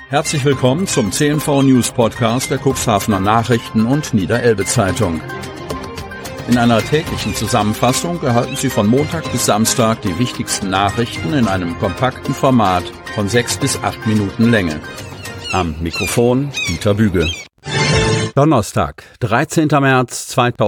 Herzlich willkommen zum CNV News Podcast der Cuxhavener Nachrichten und Niederelbe Zeitung. In einer täglichen Zusammenfassung erhalten Sie von Montag bis Samstag die wichtigsten Nachrichten in einem kompakten Format von 6 bis 8 Minuten Länge. Am Mikrofon Dieter Büge. Donnerstag, 13. März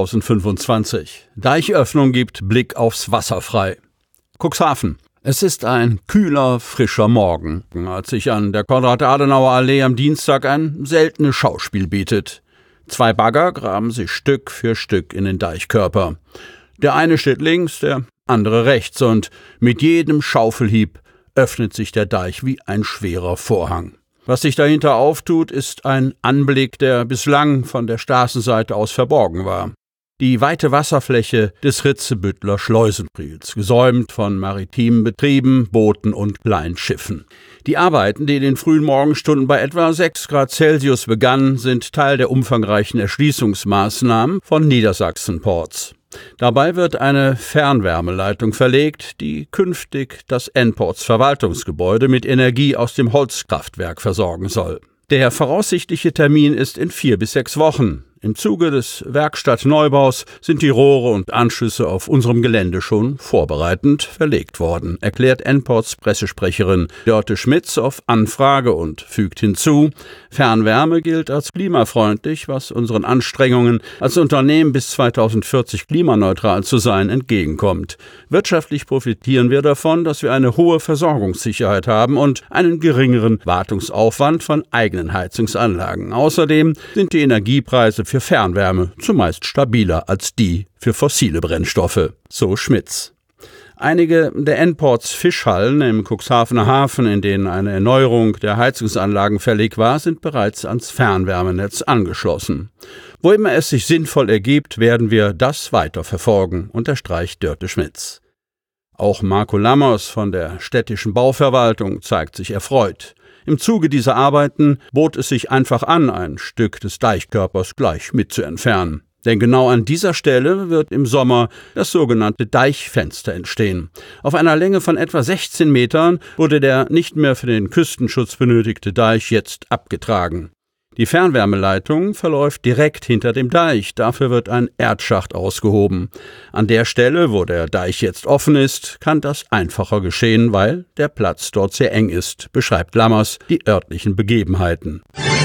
2025. Deichöffnung gibt Blick aufs Wasser frei. Cuxhaven. Es ist ein kühler, frischer Morgen, als sich an der Konrad-Adenauer-Allee am Dienstag ein seltenes Schauspiel bietet. 2 Bagger graben sich Stück für Stück in den Deichkörper. Der eine steht links, der andere rechts, und mit jedem Schaufelhieb öffnet sich der Deich wie ein schwerer Vorhang. Was sich dahinter auftut, ist ein Anblick, der bislang von der Straßenseite aus verborgen war. Die weite Wasserfläche des Ritzebüttler Schleusenpriels, gesäumt von maritimen Betrieben, Booten und kleinen Schiffen. Die Arbeiten, die in den frühen Morgenstunden bei etwa 6 Grad Celsius begannen, sind Teil der umfangreichen Erschließungsmaßnahmen von Niedersachsen Ports. Dabei wird eine Fernwärmeleitung verlegt, die künftig das N-Ports Verwaltungsgebäude mit Energie aus dem Holzkraftwerk versorgen soll. Der voraussichtliche Termin ist in 4 bis 6 Wochen. Im Zuge des Werkstattneubaus sind die Rohre und Anschlüsse auf unserem Gelände schon vorbereitend verlegt worden, erklärt N-Ports Pressesprecherin Dörte Schmitz auf Anfrage und fügt hinzu: Fernwärme gilt als klimafreundlich, was unseren Anstrengungen als Unternehmen bis 2040 klimaneutral zu sein entgegenkommt. Wirtschaftlich profitieren wir davon, dass wir eine hohe Versorgungssicherheit haben und einen geringeren Wartungsaufwand von eigenen Heizungsanlagen. Außerdem sind die Energiepreise für Fernwärme zumeist stabiler als die für fossile Brennstoffe, so Schmitz. Einige der N-Ports Fischhallen im Cuxhavener Hafen, in denen eine Erneuerung der Heizungsanlagen fällig war, sind bereits ans Fernwärmenetz angeschlossen. Wo immer es sich sinnvoll ergibt, werden wir das weiterverfolgen, unterstreicht Dörte Schmitz. Auch Marco Lammers von der städtischen Bauverwaltung zeigt sich erfreut. Im Zuge dieser Arbeiten bot es sich einfach an, ein Stück des Deichkörpers gleich mit zu entfernen. Denn genau an dieser Stelle wird im Sommer das sogenannte Deichfenster entstehen. Auf einer Länge von etwa 16 Metern wurde der nicht mehr für den Küstenschutz benötigte Deich jetzt abgetragen. Die Fernwärmeleitung verläuft direkt hinter dem Deich, dafür wird ein Erdschacht ausgehoben. An der Stelle, wo der Deich jetzt offen ist, kann das einfacher geschehen, weil der Platz dort sehr eng ist, beschreibt Lammers die örtlichen Begebenheiten.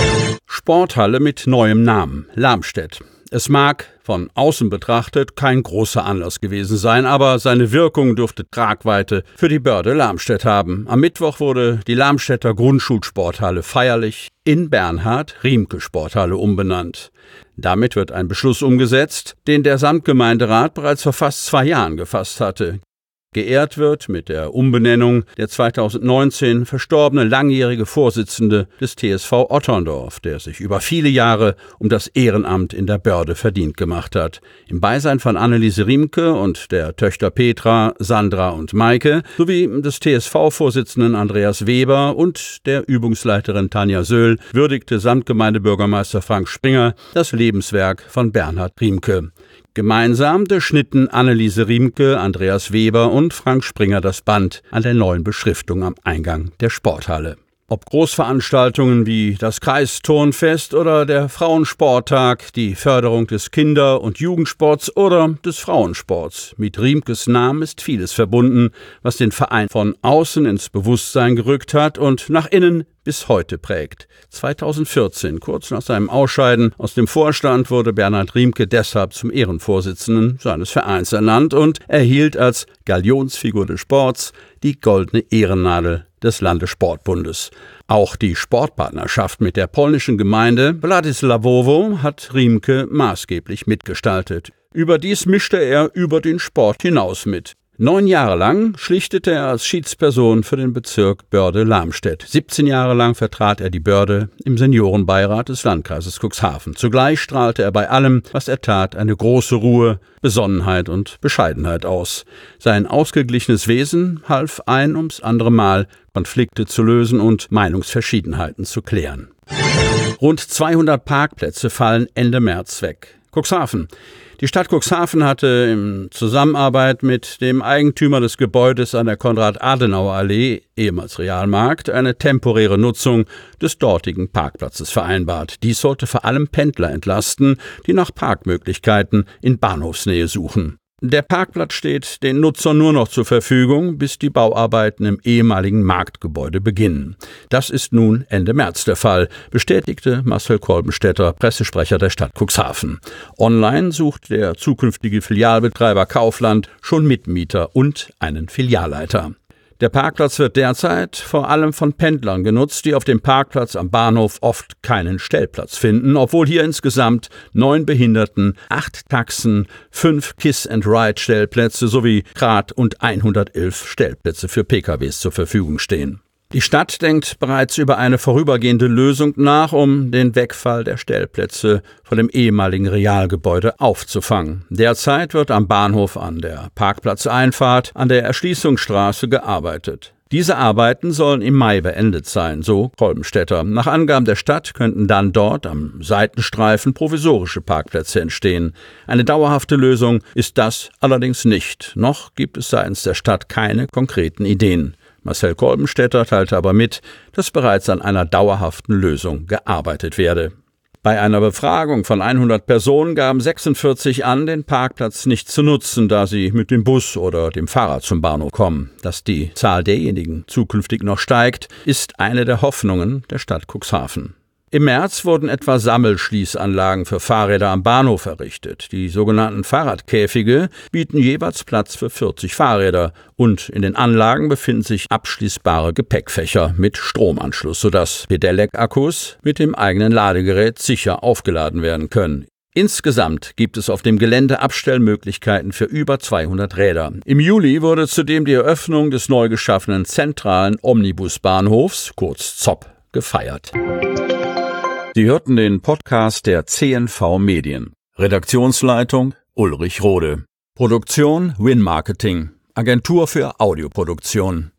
Sporthalle mit neuem Namen, Lamstedt. Es mag von außen betrachtet kein großer Anlass gewesen sein, aber seine Wirkung dürfte Tragweite für die Börde Lamstedt haben. Am Mittwoch wurde die Lamstedter Grundschulsporthalle feierlich in Bernhard-Riemke-Sporthalle umbenannt. Damit wird ein Beschluss umgesetzt, den der Samtgemeinderat bereits vor fast 2 Jahren gefasst hatte. Geehrt wird mit der Umbenennung der 2019 verstorbene langjährige Vorsitzende des TSV Otterndorf, der sich über viele Jahre um das Ehrenamt in der Börde verdient gemacht hat. Im Beisein von Anneliese Riemke und der Töchter Petra, Sandra und Maike sowie des TSV-Vorsitzenden Andreas Weber und der Übungsleiterin Tanja Söhl würdigte Samtgemeindebürgermeister Frank Springer das Lebenswerk von Bernhard Riemke. Gemeinsam durchschnitten Anneliese Riemke, Andreas Weber und Frank Springer das Band an der neuen Beschriftung am Eingang der Sporthalle. Ob Großveranstaltungen wie das Kreisturnfest oder der Frauensporttag, die Förderung des Kinder- und Jugendsports oder des Frauensports. Mit Riemkes Namen ist vieles verbunden, was den Verein von außen ins Bewusstsein gerückt hat und nach innen bis heute prägt. 2014, kurz nach seinem Ausscheiden aus dem Vorstand, wurde Bernhard Riemke deshalb zum Ehrenvorsitzenden seines Vereins ernannt und erhielt als Galionsfigur des Sports die Goldene Ehrennadel des Landessportbundes. Auch die Sportpartnerschaft mit der polnischen Gemeinde Władysławowo hat Riemke maßgeblich mitgestaltet. Überdies mischte er über den Sport hinaus mit. 9 Jahre lang schlichtete er als Schiedsperson für den Bezirk Börde-Lamstedt. 17 Jahre lang vertrat er die Börde im Seniorenbeirat des Landkreises Cuxhaven. Zugleich strahlte er bei allem, was er tat, eine große Ruhe, Besonnenheit und Bescheidenheit aus. Sein ausgeglichenes Wesen half ein ums andere Mal, Konflikte zu lösen und Meinungsverschiedenheiten zu klären. Rund 200 Parkplätze fallen Ende März weg. Cuxhaven. Die Stadt Cuxhaven hatte in Zusammenarbeit mit dem Eigentümer des Gebäudes an der Konrad-Adenauer-Allee, ehemals Realmarkt, eine temporäre Nutzung des dortigen Parkplatzes vereinbart. Dies sollte vor allem Pendler entlasten, die nach Parkmöglichkeiten in Bahnhofsnähe suchen. Der Parkplatz steht den Nutzern nur noch zur Verfügung, bis die Bauarbeiten im ehemaligen Marktgebäude beginnen. Das ist nun Ende März der Fall, bestätigte Marcel Kolbenstädter, Pressesprecher der Stadt Cuxhaven. Online sucht der zukünftige Filialbetreiber Kaufland schon Mitmieter und einen Filialleiter. Der Parkplatz wird derzeit vor allem von Pendlern genutzt, die auf dem Parkplatz am Bahnhof oft keinen Stellplatz finden, obwohl hier insgesamt 9 Behinderten, 8 Taxen, 5 Kiss-and-Ride-Stellplätze sowie Rad- und 111 Stellplätze für PKWs zur Verfügung stehen. Die Stadt denkt bereits über eine vorübergehende Lösung nach, um den Wegfall der Stellplätze von dem ehemaligen Realgebäude aufzufangen. Derzeit wird am Bahnhof an der Parkplatzeinfahrt an der Erschließungsstraße gearbeitet. Diese Arbeiten sollen im Mai beendet sein, so Kolbenstädter. Nach Angaben der Stadt könnten dann dort am Seitenstreifen provisorische Parkplätze entstehen. Eine dauerhafte Lösung ist das allerdings nicht. Noch gibt es seitens der Stadt keine konkreten Ideen. Marcel Kolbenstädter teilte aber mit, dass bereits an einer dauerhaften Lösung gearbeitet werde. Bei einer Befragung von 100 Personen gaben 46 an, den Parkplatz nicht zu nutzen, da sie mit dem Bus oder dem Fahrrad zum Bahnhof kommen. Dass die Zahl derjenigen zukünftig noch steigt, ist eine der Hoffnungen der Stadt Cuxhaven. Im März wurden etwa Sammelschließanlagen für Fahrräder am Bahnhof errichtet. Die sogenannten Fahrradkäfige bieten jeweils Platz für 40 Fahrräder und in den Anlagen befinden sich abschließbare Gepäckfächer mit Stromanschluss, sodass Pedelec-Akkus mit dem eigenen Ladegerät sicher aufgeladen werden können. Insgesamt gibt es auf dem Gelände Abstellmöglichkeiten für über 200 Räder. Im Juli wurde zudem die Eröffnung des neu geschaffenen zentralen Omnibusbahnhofs, kurz ZOB, gefeiert. Sie hörten den Podcast der CNV Medien. Redaktionsleitung Ulrich Rode. Produktion Win Marketing, Agentur für Audioproduktion.